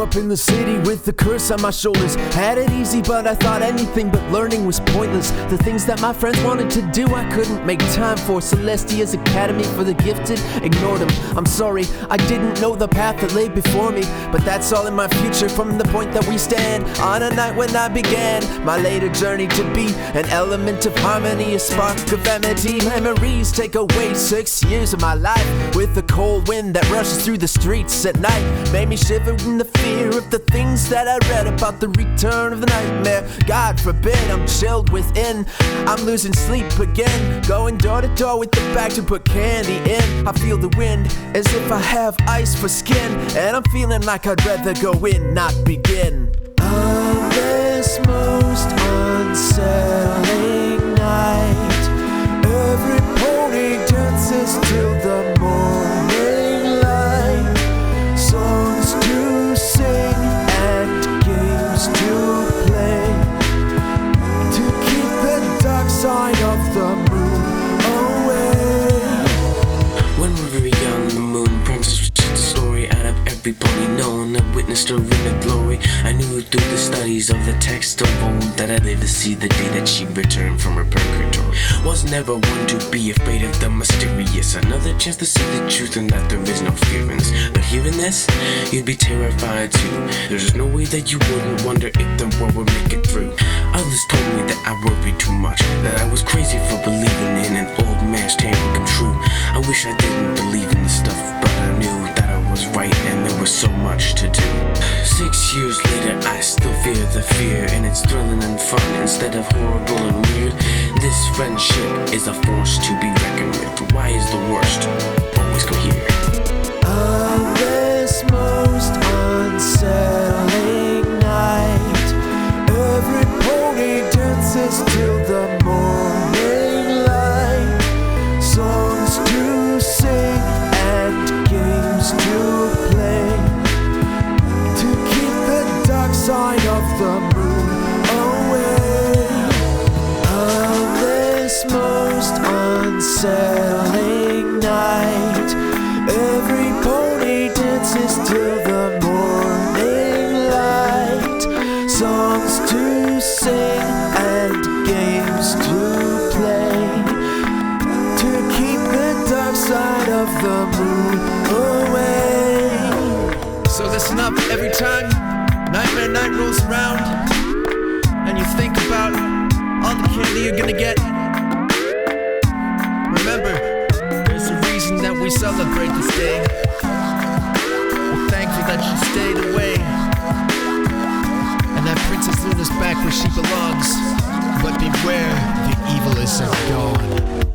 up in the city with the curse on my shoulders. Had it easy, but I thought anything but learning was pointless. The things that my friends wanted to do, I couldn't make time for. Celestia's Academy for the gifted, ignored them. I'm sorry, I didn't know the path that lay before me, but that's all in my future from the point that we stand. On a night when I began my later journey to be an element of harmony, a spark of amity. Memories take away 6 years of my life with the cold wind that rushes through the streets at night. Made me shiver in the fear of the things that I read about the return of the nightmare. God forbid, I'm chilled within. I'm losing sleep again, going door to door with the bag to put candy in. I feel the wind as if I have ice for skin, and I'm feeling like I'd rather go in, not begin. On this most unsettling night, every pony dances till the morning light. Songs to sing and games to play, to keep the dark side of the moon away. When we were very young, the moon promised to teach the story out of every pony known. I witnessed her in the glory. I knew through the studies of the text of old that I'd live to see the day that she returned from her purgatory. Was never one to be afraid of the mysterious. Another chance to see the truth and that there is no fear in this. But hearing this, you'd be terrified too. There's no way that you wouldn't wonder if the world would make it through. Others told me that I worried too much, that I was crazy for believing in an old man's tale would come true. I wish I didn't believe in this stuff, but I knew that I was right and there was so much to do. 6 years later, I still fear the fear, and it's thrilling and fun instead of horrible and weird. This friendship is a force to be reckoned with. Why is the worst always go here? On this most unsettling night, every pony dances till the morning light. Songs to sing and games to play, to keep the dark side of the moon away. On this most unsettling night, every pony dances till the morning light. Songs to sing and games to play, to keep the dark side of the moon away. So listen up, every time Nightmare Night rolls around and you think about all the candy you're gonna get, remember, there's a reason that we celebrate this day. We're thankful that she stayed away, and that Princess Luna's back where she belongs. But beware, the evil is gone.